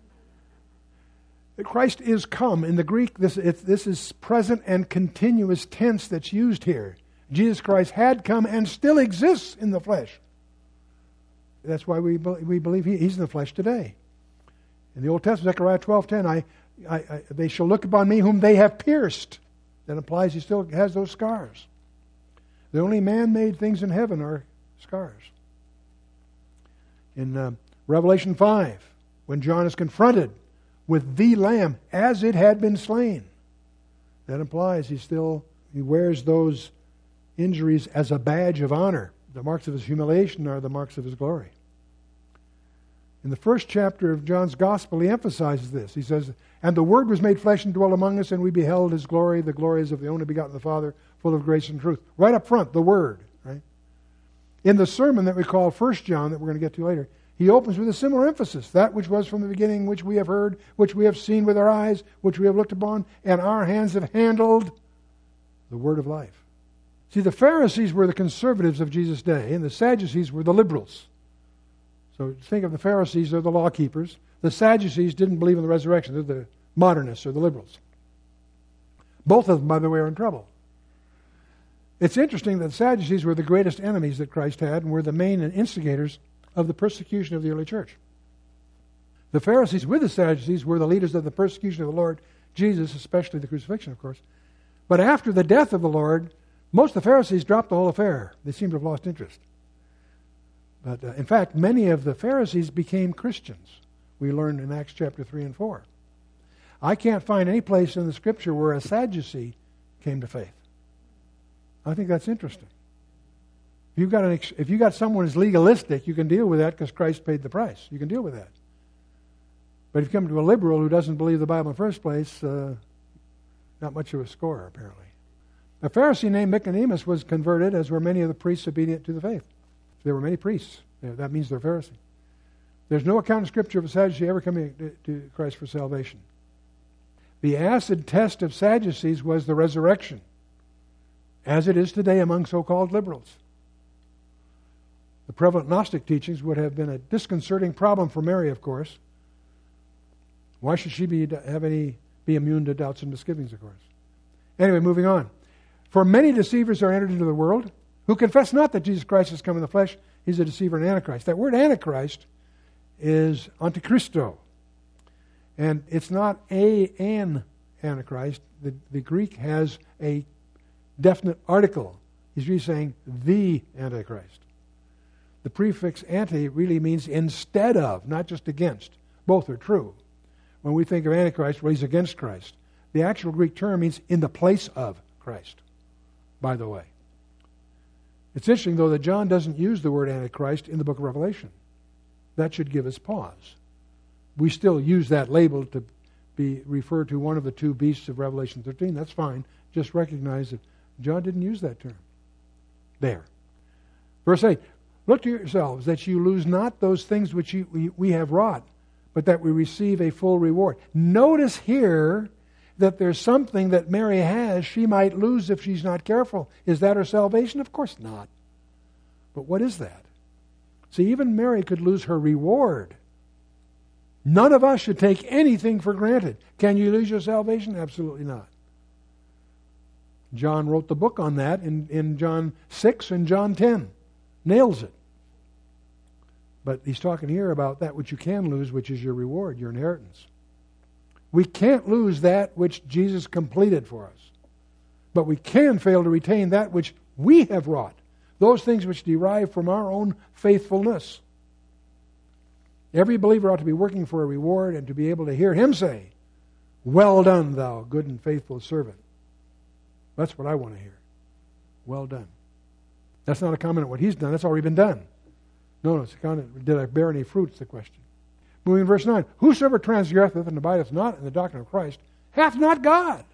Christ is come. In the Greek, this, it, this is present and continuous tense that's used here. Jesus Christ had come and still exists in the flesh. That's why we, we believe he, he's in the flesh today. In the Old Testament, Zechariah twelve ten, I, I, I, they shall look upon me whom they have pierced. That implies he still has those scars. The only man-made things in heaven are scars. In uh, Revelation five, when John is confronted with the Lamb as it had been slain, that implies he still he wears those injuries as a badge of honor. The marks of his humiliation are the marks of his glory. In the first chapter of John's Gospel, he emphasizes this. He says, and the Word was made flesh and dwelt among us, and we beheld his glory. The glory is of the only begotten of the Father, full of grace and truth. Right up front, the Word. Right? In the sermon that we call First John, that we're going to get to later, he opens with a similar emphasis. That which was from the beginning, which we have heard, which we have seen with our eyes, which we have looked upon, and our hands have handled, the Word of life. See, the Pharisees were the conservatives of Jesus' day, and the Sadducees were the liberals. So think of the Pharisees, they're the law keepers. The Sadducees didn't believe in the resurrection. They're the modernists or the liberals. Both of them, by the way, are in trouble. It's interesting that the Sadducees were the greatest enemies that Christ had and were the main instigators of the persecution of the early church. The Pharisees with the Sadducees were the leaders of the persecution of the Lord Jesus, especially the crucifixion, of course. But after the death of the Lord, most of the Pharisees dropped the whole affair. They seem to have lost interest. But uh, in fact, many of the Pharisees became Christians. We learned in Acts chapter three and four. I can't find any place in the Scripture where a Sadducee came to faith. I think that's interesting. If you've got, an, if you've got someone who's legalistic, you can deal with that because Christ paid the price. You can deal with that. But if you come to a liberal who doesn't believe the Bible in the first place, uh, not much of a score, apparently. A Pharisee named Nicodemus was converted, as were many of the priests obedient to the faith. There were many priests. That means they're Pharisee. There's no account in Scripture of a Sadducee ever coming to Christ for salvation. The acid test of Sadducees was the resurrection, as it is today among so-called liberals. The prevalent Gnostic teachings would have been a disconcerting problem for Mary, of course. Why should she be have any be immune to doubts and misgivings, of course? Anyway, moving on. For many deceivers are entered into the world, who confess not that Jesus Christ has come in the flesh. He's a deceiver and antichrist. That word antichrist is antichristo. And it's not a an antichrist. The, the Greek has a definite article. He's really saying the antichrist. The prefix anti really means instead of, not just against. Both are true. When we think of antichrist, well, he's against Christ. The actual Greek term means in the place of Christ, by the way. It's interesting, though, that John doesn't use the word Antichrist in the book of Revelation. That should give us pause. We still use that label to be referred to one of the two beasts of Revelation thirteen. That's fine. Just recognize that John didn't use that term. There. Verse eight. Look to yourselves that you lose not those things which you, we, we have wrought, but that we receive a full reward. Notice here that there's something that Mary has she might lose if she's not careful. Is that her salvation? Of course not. But what is that? See, even Mary could lose her reward. None of us should take anything for granted. Can you lose your salvation? Absolutely not. John wrote the book on that in, in John six and John ten. Nails it. But he's talking here about that which you can lose, which is your reward, your inheritance. We can't lose that which Jesus completed for us. But we can fail to retain that which we have wrought. Those things which derive from our own faithfulness. Every believer ought to be working for a reward and to be able to hear him say, "Well done, thou good and faithful servant." That's what I want to hear. Well done. That's not a comment on what he's done. That's already been done. No, no, it's a comment. Did I bear any fruit? It's the question. Moving to verse nine. Whosoever transgresseth and abideth not in the doctrine of Christ hath not God.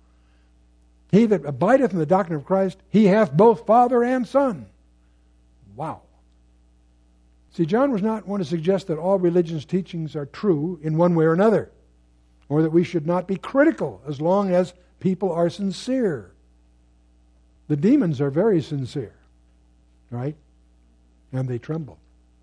He that abideth in the doctrine of Christ, he hath both Father and Son. Wow. See, John was not one to suggest that all religion's teachings are true in one way or another, or that we should not be critical as long as people are sincere. The demons are very sincere, right? And they tremble.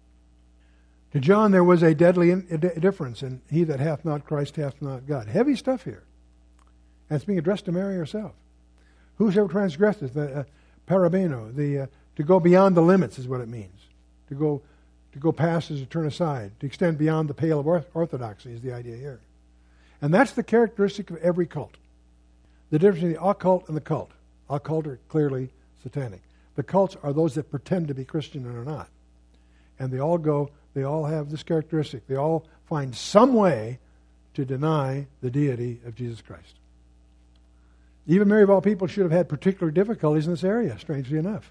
To John there was a deadly in, a difference, in he that hath not Christ hath not God. Heavy stuff here. And it's being addressed to Mary herself. Whosoever transgresseth, the uh, parabeno, the uh, to go beyond the limits is what it means. To go to go past is to turn aside. To extend beyond the pale of orthodoxy is the idea here. And that's the characteristic of every cult. The difference between the occult and the cult. Occult are clearly satanic. The cults are those that pretend to be Christian and are not. And they all go, they all have this characteristic. They all find some way to deny the deity of Jesus Christ. Even Mary of all people should have had particular difficulties in this area, strangely enough.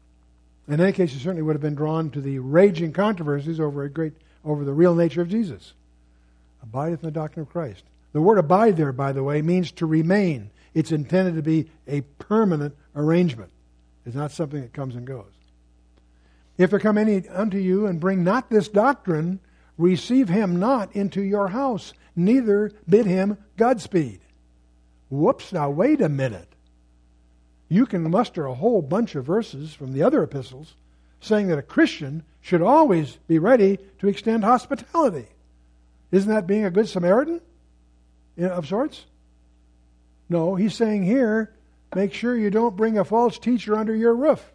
In any case, she certainly would have been drawn to the raging controversies over a great over the real nature of Jesus. Abideth in the doctrine of Christ. The word abide there, by the way, means to remain. It's intended to be a permanent arrangement. It's not something that comes and goes. If there come any unto you and bring not this doctrine, receive him not into your house, neither bid him Godspeed. Whoops, now wait a minute. You can muster a whole bunch of verses from the other epistles saying that a Christian should always be ready to extend hospitality. Isn't that being a good Samaritan of sorts? No, he's saying here, make sure you don't bring a false teacher under your roof.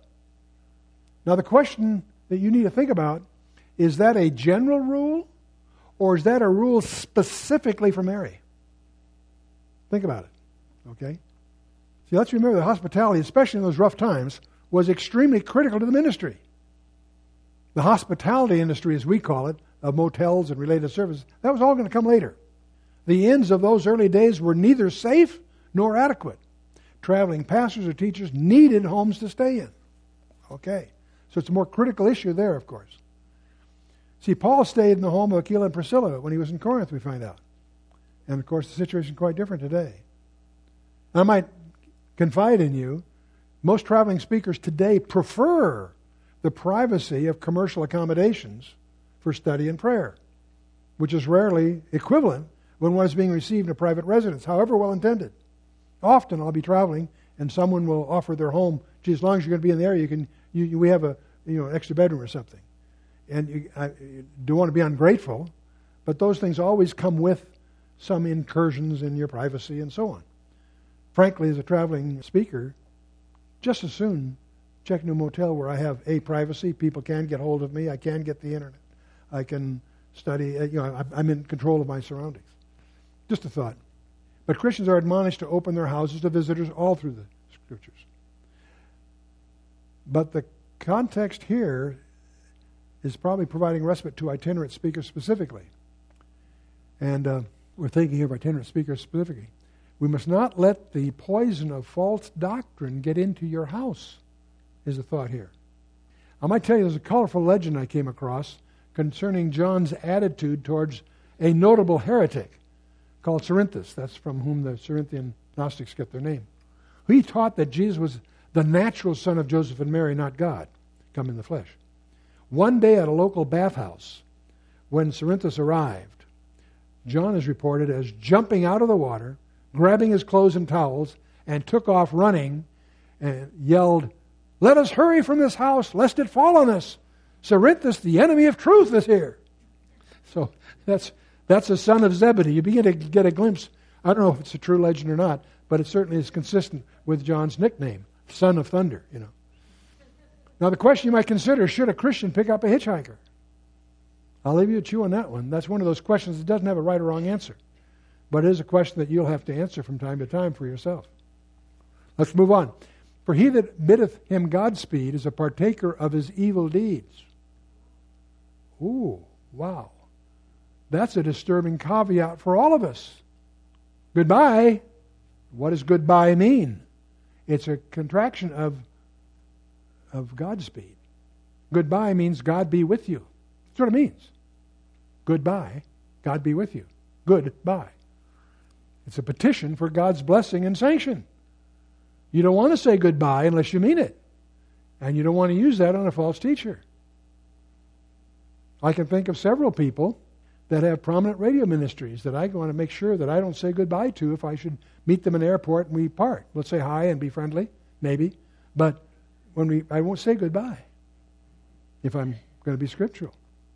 Now the question that you need to think about, is that a general rule or is that a rule specifically for Mary? Think about it, okay? See, let's remember that hospitality, especially in those rough times, was extremely critical to the ministry. The hospitality industry, as we call it, of motels and related services, that was all going to come later. The inns of those early days were neither safe nor adequate. Traveling pastors or teachers needed homes to stay in. Okay, so it's a more critical issue there, of course. See, Paul stayed in the home of Aquila and Priscilla when he was in Corinth, we find out. And, of course, the situation is quite different today. I might confide in you, most traveling speakers today prefer the privacy of commercial accommodations for study and prayer, which is rarely equivalent when one is being received in a private residence, however well intended. Often I'll be traveling and someone will offer their home, gee, as long as you're going to be in the area, you can, you, you, we have a you know an extra bedroom or something. And you, I, you don't want to be ungrateful, but those things always come with some incursions in your privacy and so on. Frankly, as a traveling speaker, just as soon check into a motel where I have a privacy, people can get hold of me, I can get the internet, I can study, you know, I'm in control of my surroundings. Just a thought. But Christians are admonished to open their houses to visitors all through the Scriptures. But the context here is probably providing respite to itinerant speakers specifically. And uh, we're thinking here of itinerant speakers specifically. We must not let the poison of false doctrine get into your house, is the thought here. I might tell you there's a colorful legend I came across concerning John's attitude towards a notable heretic called Cerinthus. That's from whom the Cerinthian Gnostics get their name. He taught that Jesus was the natural son of Joseph and Mary, not God, come in the flesh. One day at a local bathhouse, when Cerinthus arrived, John is reported as jumping out of the water, grabbing his clothes and towels, and took off running and yelled, "Let us hurry from this house, lest it fall on us. Cerinthus, the enemy of truth, is here." So that's that's a son of Zebedee. You begin to get a glimpse. I don't know if it's a true legend or not, but it certainly is consistent with John's nickname, Son of Thunder, you know. Now the question you might consider, should a Christian pick up a hitchhiker? I'll leave you to chew on that one. That's one of those questions that doesn't have a right or wrong answer. But it is a question that you'll have to answer from time to time for yourself. Let's move on. For he that biddeth him Godspeed is a partaker of his evil deeds. Ooh, wow. That's a disturbing caveat for all of us. Goodbye. What does goodbye mean? It's a contraction of, of Godspeed. Goodbye means God be with you. That's what it means. Goodbye, God be with you. Goodbye. It's a petition for God's blessing and sanction. You don't want to say goodbye unless you mean it. And you don't want to use that on a false teacher. I can think of several people that have prominent radio ministries that I want to make sure that I don't say goodbye to if I should meet them in the airport and we part. We'll say hi and be friendly, maybe. But when we, I won't say goodbye if I'm going to be scriptural.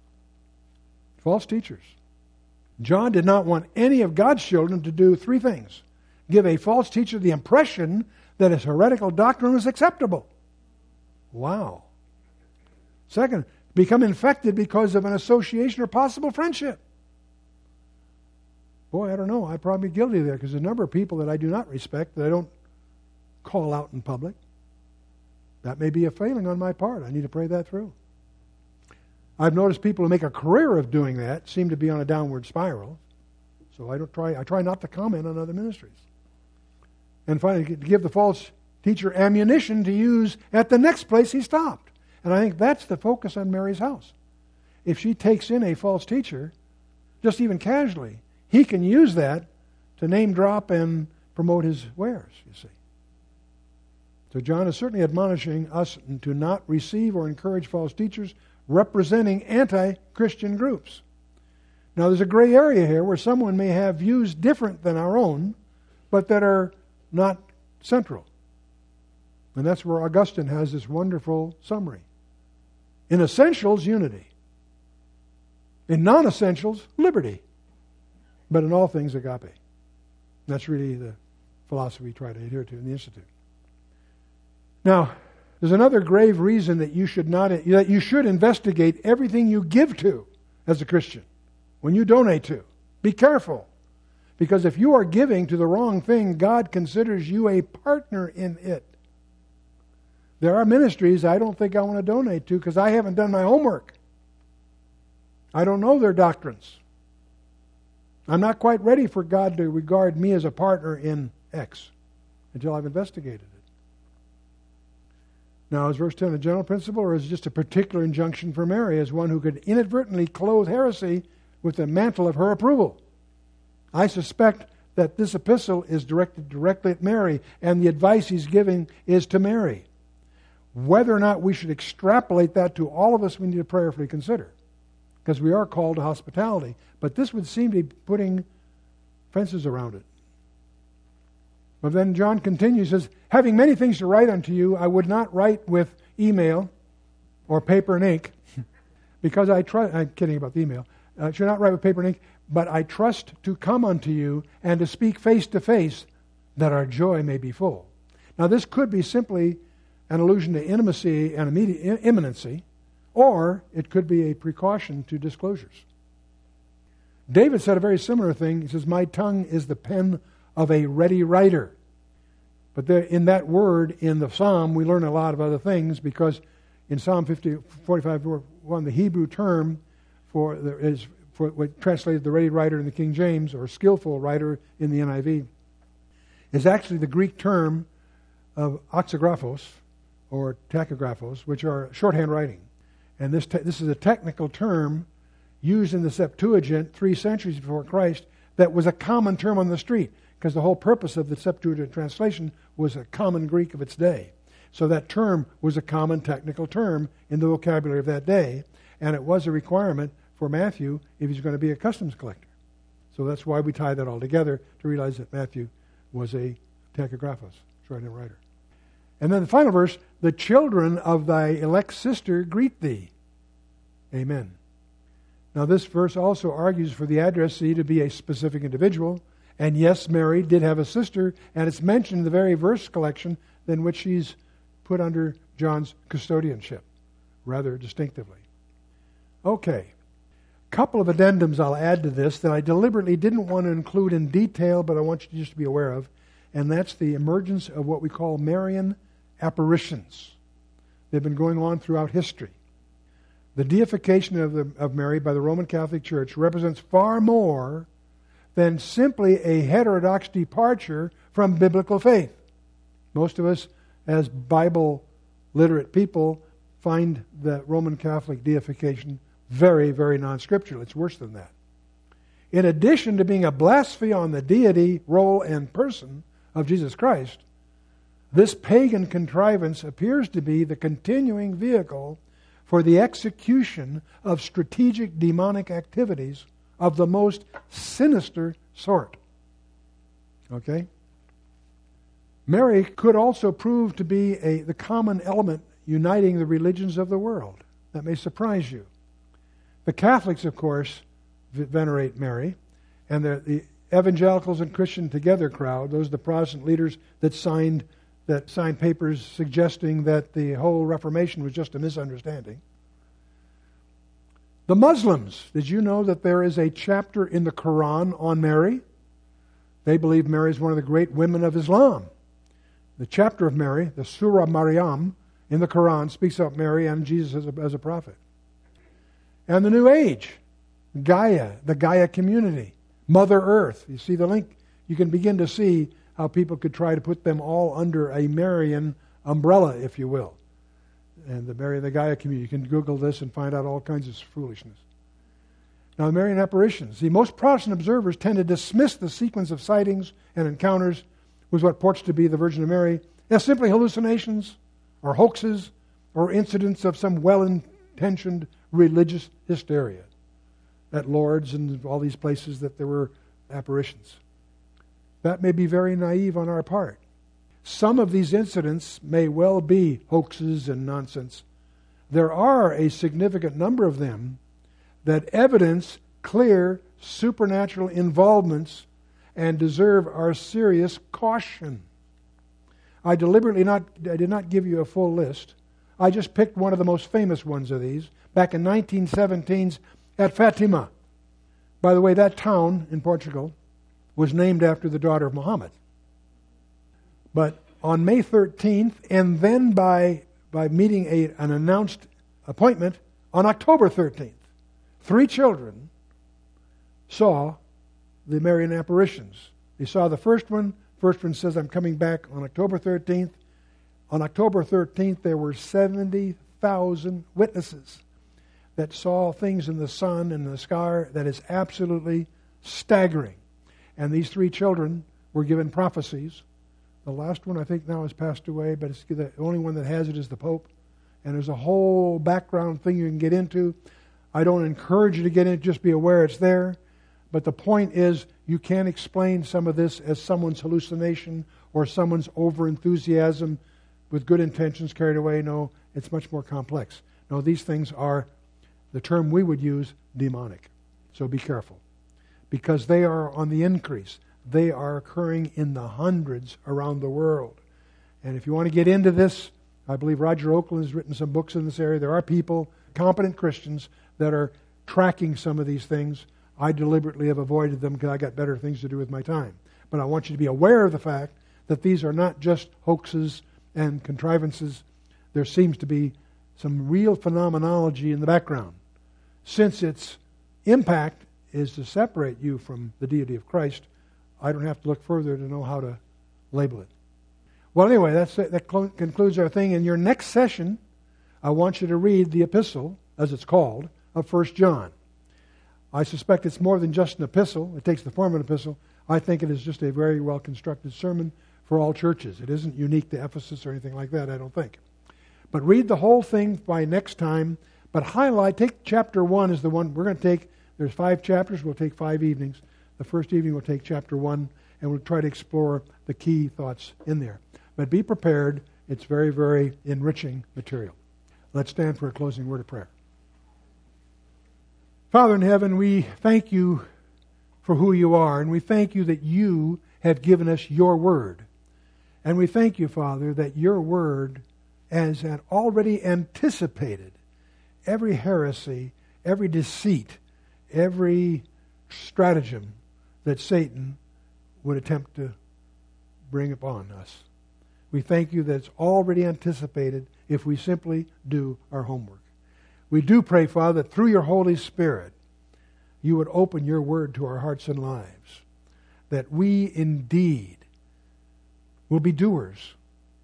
False teachers. John did not want any of God's children to do three things. Give a false teacher the impression that his heretical doctrine was acceptable. Wow. Second, become infected because of an association or possible friendship. Boy, I don't know. I'm probably guilty there because there's a number of people that I do not respect that I don't call out in public. That may be a failing on my part. I need to pray that through. I've noticed people who make a career of doing that seem to be on a downward spiral. So I don't try. I try not to comment on other ministries. And finally, to give the false teacher ammunition to use at the next place he stopped. And I think that's the focus on Mary's house. If she takes in a false teacher, just even casually, he can use that to name drop and promote his wares, you see. So John is certainly admonishing us to not receive or encourage false teachers representing anti-Christian groups. Now there's a gray area here where someone may have views different than our own, but that are not central. And that's where Augustine has this wonderful summary. In essentials, unity. In non-essentials, liberty. But in all things, agape. That's really the philosophy we try to adhere to in the Institute. Now, there's another grave reason that you should not that you should investigate everything you give to as a Christian. When you donate to, be careful. Because if you are giving to the wrong thing, God considers you a partner in it. There are ministries I don't think I want to donate to because I haven't done my homework. I don't know their doctrines. I'm not quite ready for God to regard me as a partner in X until I've investigated it. Now, is verse ten a general principle, or is it just a particular injunction for Mary as one who could inadvertently clothe heresy with the mantle of her approval? I suspect that this epistle is directed directly at Mary, and the advice he's giving is to Mary. Whether or not we should extrapolate that to all of us, we need to prayerfully consider, because we are called to hospitality. But this would seem to be putting fences around it. But then John continues, says, having many things to write unto you, I would not write with email or paper and ink, because I trust, I'm kidding about the email, I should not write with paper and ink, but I trust to come unto you and to speak face to face, that our joy may be full. Now this could be simply an allusion to intimacy and immediate imminency, or it could be a precaution to disclosures. David said a very similar thing. He says, my tongue is the pen of a ready writer. But there, in that word, in the Psalm, we learn a lot of other things, because in Psalm fifty, forty-five, one, the Hebrew term for the, is for what translated the ready writer in the King James, or skillful writer in the N I V, is actually the Greek term of oxygraphos, or tachygraphos, which are shorthand writing. And this te- this is a technical term used in the Septuagint three centuries before Christ that was a common term on the street, because the whole purpose of the Septuagint translation was a common Greek of its day. So that term was a common technical term in the vocabulary of that day, and it was a requirement for Matthew if he's going to be a customs collector. So that's why we tie that all together to realize that Matthew was a tachygraphos, shorthand writer. And then the final verse, the children of thy elect sister greet thee. Amen. Now this verse also argues for the addressee to be a specific individual. And yes, Mary did have a sister, and it's mentioned in the very verse collection in which she's put under John's custodianship, rather distinctively. Okay. Couple of addendums I'll add to this that I deliberately didn't want to include in detail, but I want you just to be aware of, and that's the emergence of what we call Marian apparitions. They've been going on throughout history. The deification of, the, of Mary by the Roman Catholic Church represents far more than simply a heterodox departure from biblical faith. Most of us, as Bible literate people, find the Roman Catholic deification very, very non-scriptural. It's worse than that. In addition to being a blasphemy on the deity, role, and person of Jesus Christ, this pagan contrivance appears to be the continuing vehicle for the execution of strategic demonic activities of the most sinister sort. Okay? Mary could also prove to be a, the common element uniting the religions of the world. That may surprise you. The Catholics, of course, venerate Mary, and the, the evangelicals and Christian Together crowd, those are the Protestant leaders that signed that signed papers suggesting that the whole Reformation was just a misunderstanding. The Muslims, did you know that there is a chapter in the Quran on Mary? They believe Mary is one of the great women of Islam. The chapter of Mary, the Surah Maryam, in the Quran speaks of Mary and Jesus as a, as a prophet. And the New Age, Gaia, the Gaia community, Mother Earth. You see the link? You can begin to see how people could try to put them all under a Marian umbrella, if you will. And the Mary, the Gaia community. You can Google this and find out all kinds of foolishness. Now, the Marian apparitions. See, most Protestant observers tend to dismiss the sequence of sightings and encounters with what purports to be the Virgin of Mary as simply hallucinations or hoaxes or incidents of some well-intentioned religious hysteria at Lourdes and all these places that there were apparitions. That may be very naive on our part. Some of these incidents may well be hoaxes and nonsense. There are a significant number of them that evidence clear supernatural involvements and deserve our serious caution. I deliberately not, I did not give you a full list. I just picked one of the most famous ones of these back in nineteen seventeen's at Fatima. By the way, that town in Portugal was named after the daughter of Muhammad. But on May thirteenth, and then by, by meeting a, an announced appointment on October thirteenth, three children saw the Marian apparitions. They saw the first one. First one says, I'm coming back on October thirteenth. On October thirteenth, there were seventy thousand witnesses that saw things in the sun and the sky that is absolutely staggering. And these three children were given prophecies. The last one, I think, now has passed away, but it's the only one that has it is the Pope. And there's a whole background thing you can get into. I don't encourage you to get in, just be aware it's there. But the point is, you can't explain some of this as someone's hallucination or someone's over-enthusiasm with good intentions carried away. No, it's much more complex. No, these things are, the term we would use, demonic. So be careful. Because they are on the increase. They are occurring in the hundreds around the world. And if you want to get into this, I believe Roger Oakland has written some books in this area. There are people, competent Christians, that are tracking some of these things. I deliberately have avoided them because I got better things to do with my time. But I want you to be aware of the fact that these are not just hoaxes and contrivances. There seems to be some real phenomenology in the background. Since its impact is to separate you from the deity of Christ, I don't have to look further to know how to label it. Well, anyway, that's it. That cl- concludes our thing. In your next session, I want you to read the epistle, as it's called, of First John. I suspect it's more than just an epistle. It takes the form of an epistle. I think it is just a very well-constructed sermon for all churches. It isn't unique to Ephesus or anything like that, I don't think. But read the whole thing by next time. But highlight, take chapter one as the one we're going to take. There's five chapters. We'll take five evenings. The first evening we'll take chapter one, and we'll try to explore the key thoughts in there. But be prepared. It's very, very enriching material. Let's stand for a closing word of prayer. Father in heaven, we thank you for who you are, and we thank you that you have given us your word. And we thank you, Father, that your word has already anticipated every heresy, every deceit, every stratagem that Satan would attempt to bring upon us. We thank you that it's already anticipated if we simply do our homework. We do pray, Father, that through your Holy Spirit, you would open your word to our hearts and lives, that we indeed will be doers,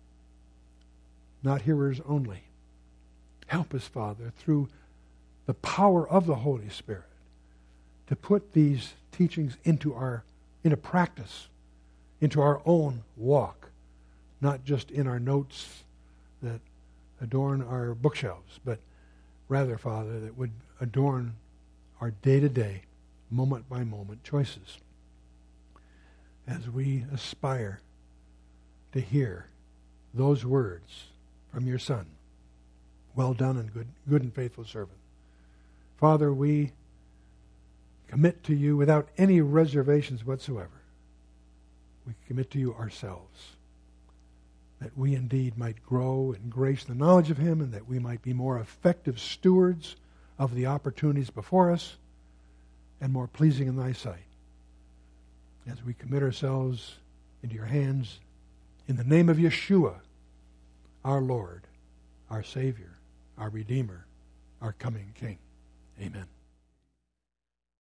not hearers only. Help us, Father, through the power of the Holy Spirit, to put these teachings into our into practice, into our own walk, not just in our notes that adorn our bookshelves, but rather, Father, that would adorn our day-to-day, moment-by-moment choices as we aspire to hear those words from your Son. Well done and good, good and faithful servant. Father, we commit to you without any reservations whatsoever. We commit to you ourselves, that we indeed might grow in grace and the knowledge of him, and that we might be more effective stewards of the opportunities before us and more pleasing in thy sight. As we commit ourselves into your hands in the name of Yeshua, our Lord, our Savior, our Redeemer, our coming King. Amen.